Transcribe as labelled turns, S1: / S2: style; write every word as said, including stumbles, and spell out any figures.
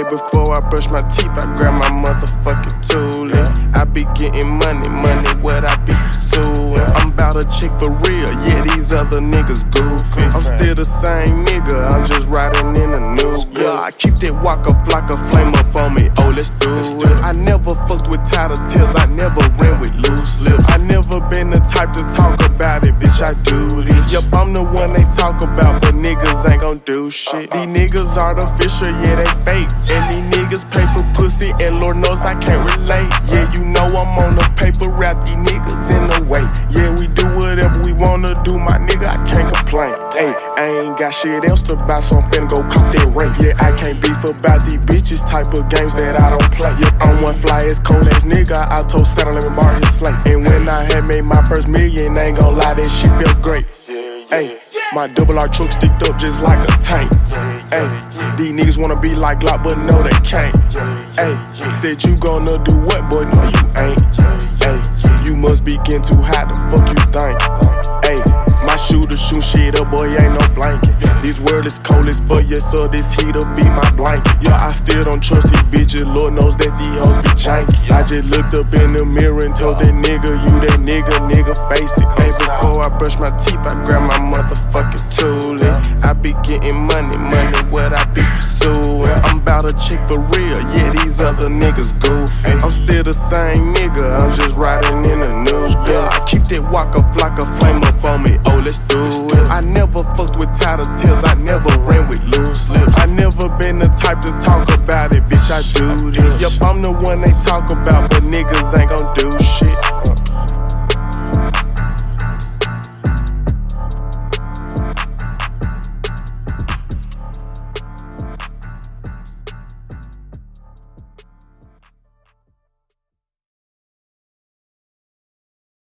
S1: before I brush my teeth, I grab my motherfucking tool. I be getting money, money, what I be pursuing. I'm bout to check for real, yeah, these other niggas goofy. I'm still the same nigga, I'm just riding in a new bus. Yeah, I keep that Waka Flocka flame up on me, oh, let's do it. I never fucked with tattletales, I never ran with loose lips. I never been the type to talk about it, bitch, I do this. Yup, I'm the one they talk about, but niggas ain't gon' do shit. These niggas artificial, yeah, they fake. And these niggas pay for pussy, and Lord knows I can't relate. Yeah, you know I'm on the paper, rap these niggas in the way. Yeah, we do whatever we wanna do, my nigga, I can't complain. Hey, I ain't got shit else to buy, so I'm finna go cop that ring. Yeah, I can't beef about these bitches, type of games that I don't play. Yep, I'm one fly ass, cold ass nigga, I told Santa let me borrow his slate. And when I had made my first million, I ain't gon' lie, that shit felt great. Hey, my double R truck sticked up just like a tank. Hey, these niggas wanna be like Glock, but no they can't. Hey, said you gonna do what, boy? No you ain't. Hey, you must be getting too hot, the fuck you think? Hey, my shooter shoot shit up, boy, ain't no blanket. This world is cold as fuck, yeah, so this heat'll be my blanket. Yeah, I still don't trust these bitches, Lord knows that these hoes be janky. I just looked up in the mirror and told that nigga, you that nigga, nigga, face it. Hey, before I brush my teeth, I grab my motherfucking tool. I be getting money, money, what I be pursuing. I'm bout to check for real, yeah, these other niggas goofy. I'm still the same nigga, I'm just riding in a new bus. I keep that Waka Flocka flame up on me, oh, let's do it. I never fucked with tattletales, I never ran with loose lips. I never been the type to talk about it, bitch, I do this. Yup, I'm the one they talk about, but niggas ain't gon' do shit.